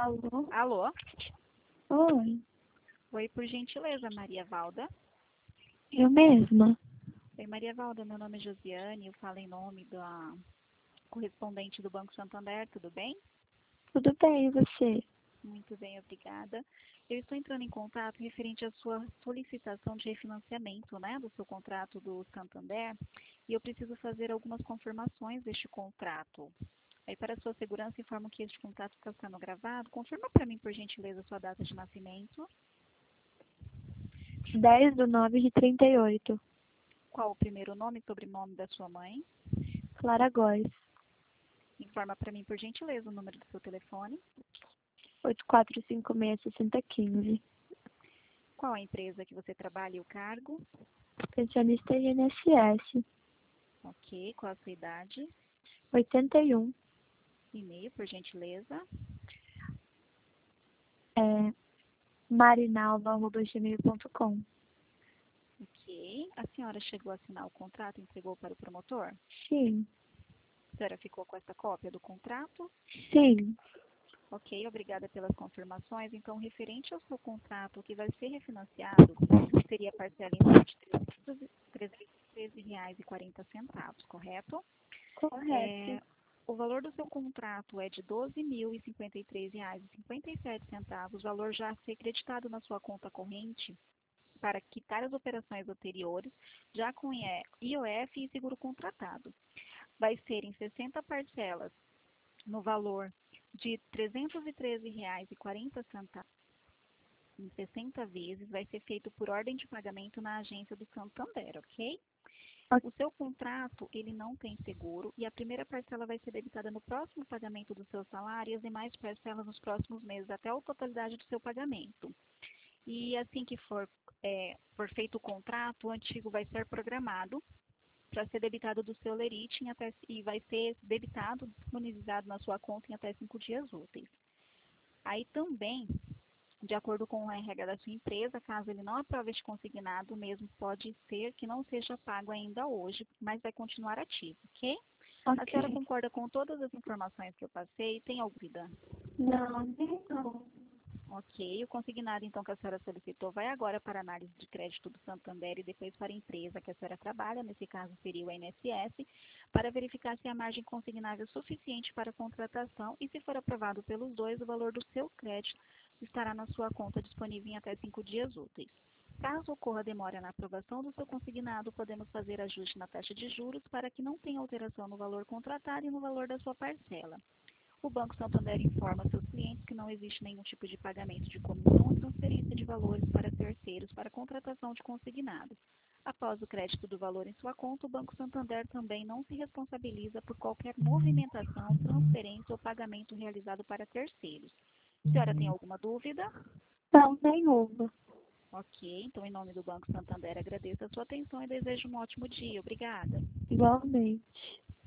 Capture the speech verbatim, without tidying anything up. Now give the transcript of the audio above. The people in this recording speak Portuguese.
Alô? Alô? Oi, Oi, por gentileza, Maria Valda. eu mesma. Oi, Maria Valda, meu nome é Josiane, eu falo em nome da correspondente do Banco Santander, tudo bem? Tudo bem, e você? Muito bem, obrigada. Eu estou entrando em contato referente à sua solicitação de refinanciamento, né, do seu contrato do Santander, e eu preciso fazer algumas confirmações deste contrato. Aí, para sua segurança, informo que este contrato está sendo gravado. Confirma para mim, por gentileza, sua data de nascimento. dez do nove de trinta e oito. Qual o primeiro nome e sobrenome da sua mãe? Clara Góes. Informa para mim, por gentileza, o número do seu telefone. oito quatro cinco seis, seis zero um cinco. Qual a empresa que você trabalha e o cargo? Pensionista I N S S. Ok. Qual a sua idade? oitenta e um. E-mail, por gentileza. É marinalva arroba gmail ponto com. Ok. A senhora chegou a assinar o contrato e entregou para o promotor? Sim. A senhora ficou com essa cópia do contrato? Sim. Ok, obrigada pelas confirmações. Então, referente ao seu contrato, o que vai ser refinanciado seria a parcela inicial de trezentos e treze reais e quarenta centavos, correto? Correto. É, o valor do seu contrato é de doze mil e cinquenta e três reais e cinquenta e sete centavos, o valor já a ser creditado na sua conta corrente para quitar as operações anteriores, já com I O F e seguro contratado. Vai ser em sessenta parcelas no valor de trezentos e treze reais e quarenta centavos em sessenta vezes, vai ser feito por ordem de pagamento na agência do Santander, ok? O seu contrato, ele não tem seguro e a primeira parcela vai ser debitada no próximo pagamento do seu salário e as demais parcelas nos próximos meses, até a totalidade do seu pagamento. E assim que for, é, for feito o contrato, o antigo vai ser programado para ser debitado do seu lerite em até, e vai ser debitado, disponibilizado na sua conta em até cinco dias úteis. Aí também, de acordo com a regra da sua empresa, caso ele não aprove este consignado, mesmo pode ser que não seja pago ainda hoje, mas vai continuar ativo, ok? A senhora Ok. concorda com todas as informações que eu passei? Tem alguma dúvida? Não, nem não. Ok, o consignado então que a senhora solicitou vai agora para a análise de crédito do Santander e depois para a empresa que a senhora trabalha, nesse caso seria o I N S S, para verificar se a margem consignável é suficiente para a contratação e se for aprovado pelos dois, o valor do seu crédito estará na sua conta disponível em até cinco dias úteis. Caso ocorra demora na aprovação do seu consignado, podemos fazer ajuste na taxa de juros para que não tenha alteração no valor contratado e no valor da sua parcela. O Banco Santander informa seus clientes que não existe nenhum tipo de pagamento de comissão ou transferência de valores para terceiros para contratação de consignado. Após o crédito do valor em sua conta, o Banco Santander também não se responsabiliza por qualquer movimentação, transferência ou pagamento realizado para terceiros. A senhora tem alguma dúvida? Não, nenhuma. Ok, então em nome do Banco Santander agradeço a sua atenção e desejo um ótimo dia. Obrigada. Igualmente.